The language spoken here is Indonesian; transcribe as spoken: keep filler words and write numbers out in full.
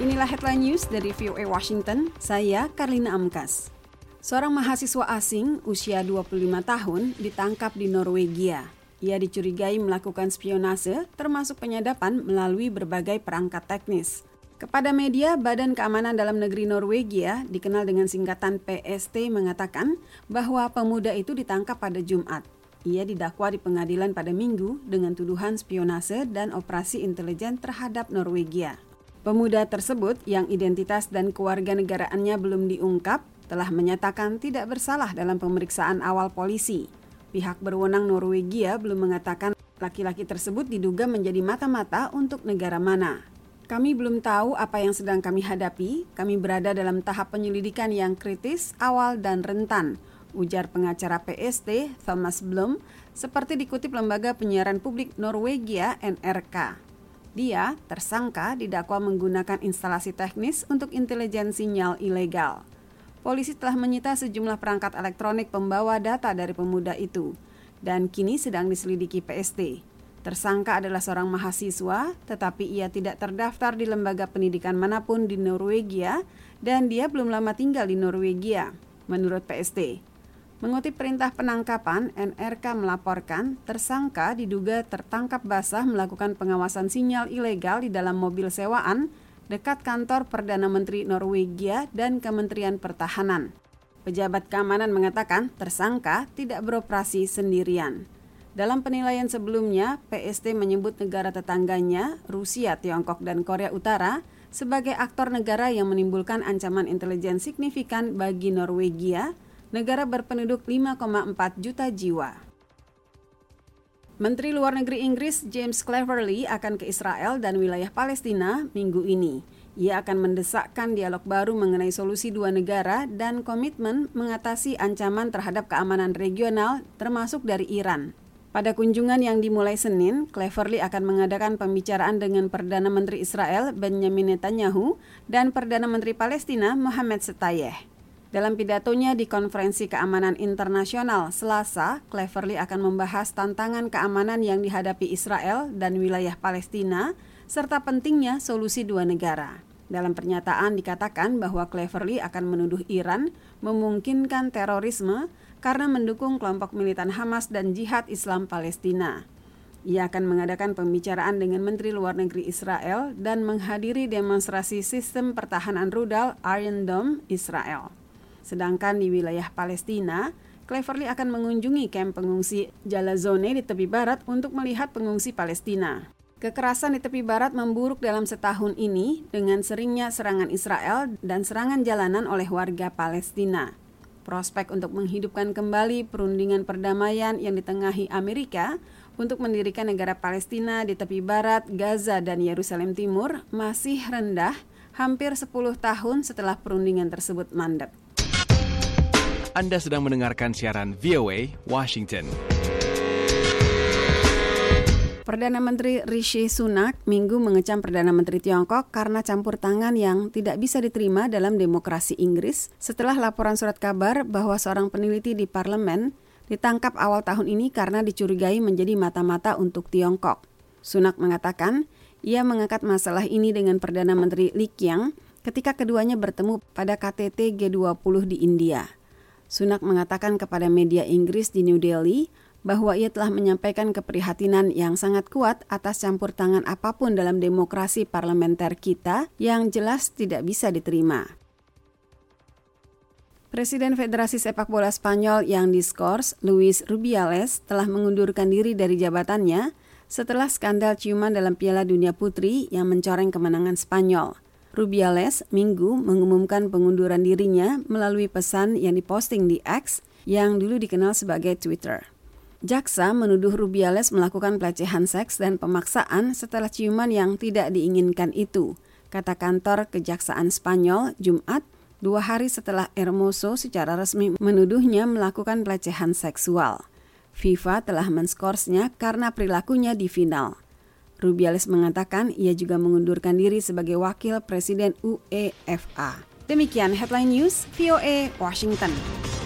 Inilah headline news dari V O A Washington, saya Karlina Amkas. Seorang mahasiswa asing usia dua puluh lima tahun ditangkap di Norwegia. Ia dicurigai melakukan spionase termasuk penyadapan melalui berbagai perangkat teknis. Kepada media, Badan Keamanan Dalam Negeri Norwegia, dikenal dengan singkatan P S T, mengatakan bahwa pemuda itu ditangkap pada Jumat. Ia didakwa di pengadilan pada Minggu dengan tuduhan spionase dan operasi intelijen terhadap Norwegia. Pemuda tersebut yang identitas dan kewarganegaraannya belum diungkap telah menyatakan tidak bersalah dalam pemeriksaan awal polisi. Pihak berwenang Norwegia belum mengatakan laki-laki tersebut diduga menjadi mata-mata untuk negara mana. Kami belum tahu apa yang sedang kami hadapi, kami berada dalam tahap penyelidikan yang kritis, awal dan rentan, ujar pengacara P S T Thomas Blom, seperti dikutip lembaga penyiaran publik Norwegia N R K. Dia, tersangka, didakwa menggunakan instalasi teknis untuk intelijen sinyal ilegal. Polisi telah menyita sejumlah perangkat elektronik pembawa data dari pemuda itu, dan kini sedang diselidiki P S T. Tersangka adalah seorang mahasiswa, tetapi ia tidak terdaftar di lembaga pendidikan manapun di Norwegia, dan dia belum lama tinggal di Norwegia, menurut P S T. Mengutip perintah penangkapan, N R K melaporkan tersangka diduga tertangkap basah melakukan pengawasan sinyal ilegal di dalam mobil sewaan dekat kantor Perdana Menteri Norwegia dan Kementerian Pertahanan. Pejabat keamanan mengatakan tersangka tidak beroperasi sendirian. Dalam penilaian sebelumnya, P S T menyebut negara tetangganya, Rusia, Tiongkok, dan Korea Utara, sebagai aktor negara yang menimbulkan ancaman intelijen signifikan bagi Norwegia, negara berpenduduk lima koma empat juta jiwa. Menteri Luar Negeri Inggris James Cleverly akan ke Israel dan wilayah Palestina minggu ini. Ia akan mendesakkan dialog baru mengenai solusi dua negara dan komitmen mengatasi ancaman terhadap keamanan regional termasuk dari Iran. Pada kunjungan yang dimulai Senin, Cleverly akan mengadakan pembicaraan dengan Perdana Menteri Israel Benjamin Netanyahu dan Perdana Menteri Palestina Mohammed Shtayyeh. Dalam pidatonya di Konferensi Keamanan Internasional Selasa, Cleverly akan membahas tantangan keamanan yang dihadapi Israel dan wilayah Palestina, serta pentingnya solusi dua negara. Dalam pernyataan dikatakan bahwa Cleverly akan menuduh Iran memungkinkan terorisme karena mendukung kelompok militan Hamas dan Jihad Islam Palestina. Ia akan mengadakan pembicaraan dengan Menteri Luar Negeri Israel dan menghadiri demonstrasi sistem pertahanan rudal Iron Dome Israel. Sedangkan di wilayah Palestina, Cleverly akan mengunjungi kamp pengungsi Jalazone di tepi barat untuk melihat pengungsi Palestina. Kekerasan di tepi barat memburuk dalam setahun ini dengan seringnya serangan Israel dan serangan jalanan oleh warga Palestina. Prospek untuk menghidupkan kembali perundingan perdamaian yang ditengahi Amerika untuk mendirikan negara Palestina di tepi barat, Gaza, dan Yerusalem Timur masih rendah hampir sepuluh tahun setelah perundingan tersebut mandek. Anda sedang mendengarkan siaran V O A Washington. Perdana Menteri Rishi Sunak Minggu mengecam Perdana Menteri Tiongkok karena campur tangan yang tidak bisa diterima dalam demokrasi Inggris setelah laporan surat kabar bahwa seorang peneliti di parlemen ditangkap awal tahun ini karena dicurigai menjadi mata-mata untuk Tiongkok. Sunak mengatakan ia mengangkat masalah ini dengan Perdana Menteri Li Qiang ketika keduanya bertemu pada K T T G dua puluh di India. Sunak mengatakan kepada media Inggris di New Delhi bahwa ia telah menyampaikan keprihatinan yang sangat kuat atas campur tangan apapun dalam demokrasi parlementer kita yang jelas tidak bisa diterima. Presiden Federasi Sepak Bola Spanyol yang diskors, Luis Rubiales, telah mengundurkan diri dari jabatannya setelah skandal ciuman dalam Piala Dunia Putri yang mencoreng kemenangan Spanyol. Rubiales Minggu mengumumkan pengunduran dirinya melalui pesan yang diposting di X yang dulu dikenal sebagai Twitter. Jaksa menuduh Rubiales melakukan pelecehan seks dan pemaksaan setelah ciuman yang tidak diinginkan itu, kata kantor Kejaksaan Spanyol Jumat, dua hari setelah Hermoso secara resmi menuduhnya melakukan pelecehan seksual. FIFA telah menskorsnya karena perilakunya di final. Rubiales mengatakan ia juga mengundurkan diri sebagai wakil presiden U E F A. Demikian headline news V O A Washington.